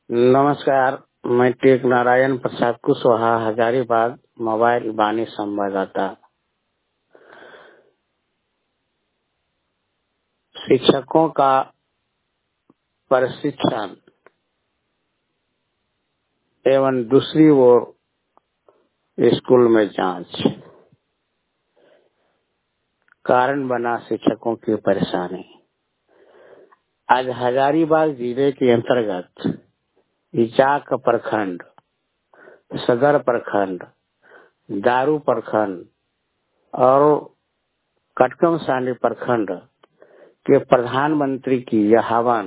नमस्कार। मैं टेक नारायण प्रसाद कुशवाहा, हजारीबाग, मोबाइल वाणी संवाददाता। शिक्षकों का प्रशिक्षण एवं दूसरी ओर स्कूल में जांच, कारण बना शिक्षकों की परेशानी। आज हजारीबाग जिले के अंतर्गत इचाक प्रखंड, सदर प्रखंड, दारू प्रखंड और कटकमसांडी प्रखंड के प्रधानमंत्री की यह आह्वान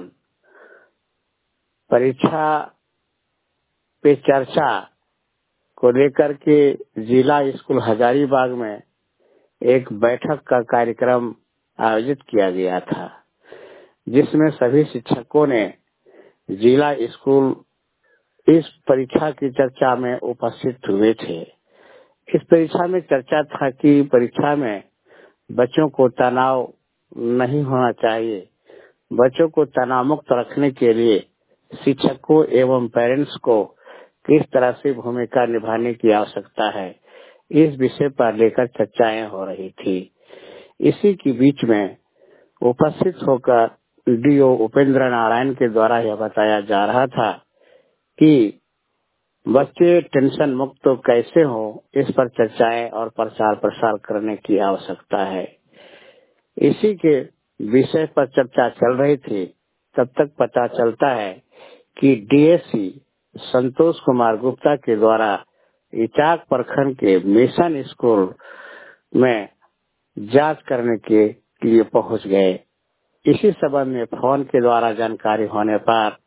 परीक्षा पे चर्चा को लेकर के जिला स्कूल हजारीबाग में एक बैठक का कार्यक्रम आयोजित किया गया था, जिसमें सभी शिक्षकों ने जिला स्कूल इस परीक्षा की चर्चा में उपस्थित हुए थे। इस परीक्षा में चर्चा था कि परीक्षा में बच्चों को तनाव नहीं होना चाहिए। बच्चों को तनाव मुक्त रखने के लिए शिक्षकों एवं पेरेंट्स को किस तरह से भूमिका निभाने की आवश्यकता है, इस विषय पर लेकर चर्चाएं हो रही थी। इसी के बीच में उपस्थित होकर डीओ उपेंद्र नारायण के द्वारा यह बताया जा रहा था कि बच्चे टेंशन मुक्त तो कैसे हो, इस पर चर्चाएं और प्रचार प्रसार करने की आवश्यकता है। इसी के विषय पर चर्चा चल रही थी, तब तक पता चलता है कि डीएससी संतोष कुमार गुप्ता के द्वारा इचाक प्रखंड के मिशन स्कूल में जांच करने के लिए पहुंच गए। इसी संबंध में फोन के द्वारा जानकारी होने पर